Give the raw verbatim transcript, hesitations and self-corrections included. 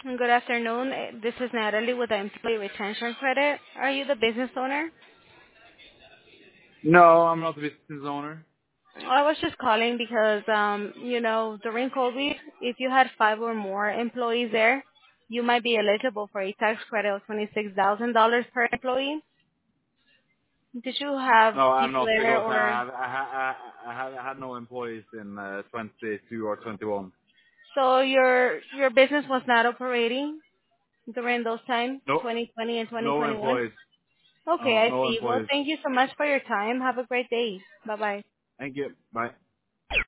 Good afternoon. Eh, This is Natalie with the Employee Retention Credit. Are you the business owner? No, I'm not a business owner. I was just calling because, um, you know, during COVID, if you had five or more employees there, you might be eligible for a tax credit of twenty-six thousand dollars per employee. Did you have No, I'm people not there because I or have I, ha- I, I have I had no employees in uh, twenty-two or twenty-one. so your your business was not operating during those times, No, twenty twenty and no twenty twenty-one? employees. Okay, No, I no see. Well, employees. thank you so much for your time. Have a great day. Bye-bye. Thank you. Bye.